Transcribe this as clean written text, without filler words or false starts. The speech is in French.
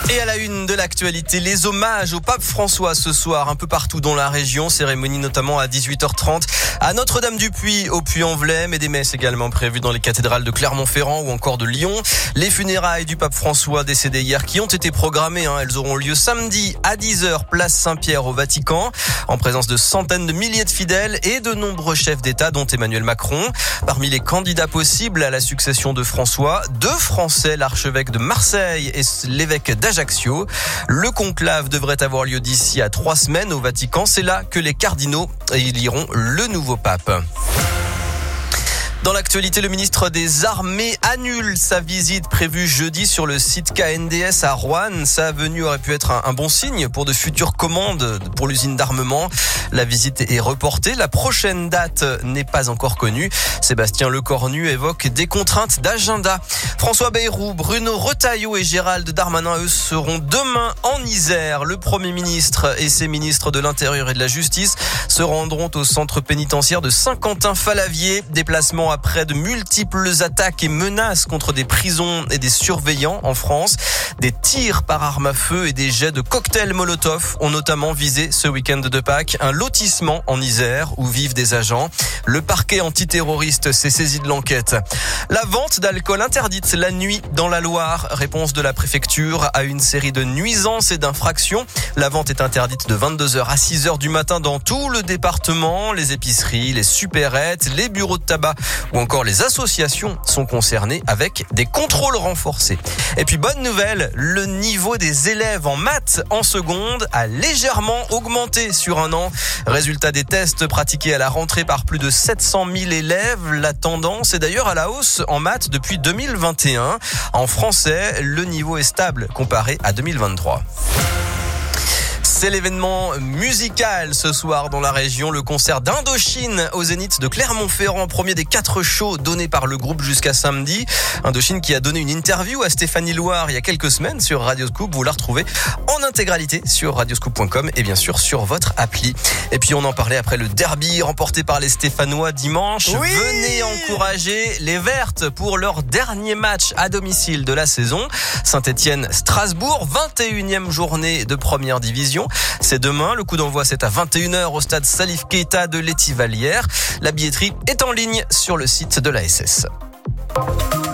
Et à la une de l'actualité, les hommages au pape François ce soir, un peu partout dans la région. Cérémonie notamment à 18h30 à Notre-Dame-du-Puy, au Puy-en-Velay, mais des messes également prévues dans les cathédrales de Clermont-Ferrand ou encore de Lyon. Les funérailles du pape François décédé hier qui ont été programmées, elles auront lieu samedi à 10h, place Saint-Pierre au Vatican, en présence de centaines de milliers de fidèles et de nombreux chefs d'État, dont Emmanuel Macron. Parmi les candidats possibles à la succession de François, 2 Français, l'archevêque de Marseille et l'évêque d'Ajaccio. Le conclave devrait avoir lieu d'ici à 3 semaines au Vatican. C'est là que les cardinaux éliront le nouveau pape. Dans l'actualité, le ministre des Armées annule sa visite prévue jeudi sur le site KNDS à Roanne. Sa venue aurait pu être un bon signe pour de futures commandes pour l'usine d'armement. La visite est reportée. La prochaine date n'est pas encore connue. Sébastien Lecornu évoque des contraintes d'agenda. François Bayrou, Bruno Retailleau et Gérald Darmanin, eux, seront demain en Isère. Le Premier ministre et ses ministres de l'Intérieur et de la Justice se rendront au centre pénitentiaire de Saint-Quentin-Falavier. Déplacement après de multiples attaques et menaces contre des prisons et des surveillants en France. Des tirs par arme à feu et des jets de cocktails Molotov ont notamment visé ce week-end de Pâques un lotissement en Isère où vivent des agents. Le parquet antiterroriste s'est saisi de l'enquête. La vente d'alcool interdite la nuit dans la Loire. Réponse de la préfecture à une série de nuisances et d'infractions. La vente est interdite de 22h à 6h du matin dans tout le département. Les épiceries, les supérettes, les bureaux de tabac ou encore les associations sont concernées avec des contrôles renforcés. Et puis bonne nouvelle, le niveau des élèves en maths en seconde a légèrement augmenté sur un an. Résultat des tests pratiqués à la rentrée par plus de 700 000 élèves. La tendance est d'ailleurs à la hausse en maths depuis 2021. En français, le niveau est stable comparé à 2023. C'est l'événement musical ce soir dans la région, le concert d'Indochine au Zénith de Clermont-Ferrand, premier des 4 shows donnés par le groupe jusqu'à samedi. Indochine qui a donné une interview à Stéphanie Loire il y a quelques semaines sur Radio Scoop. Vous la retrouvez en intégralité sur radioscoop.com et bien sûr sur votre appli. Et puis on en parlait après le derby remporté par les Stéphanois dimanche. Oui, venez encourager les Vertes pour leur dernier match à domicile de la saison. Saint-Étienne-Strasbourg, 21e journée de première division. C'est demain, le coup d'envoi c'est à 21h au stade Salif Keita de l'Étivalière. La billetterie est en ligne sur le site de l'ASS.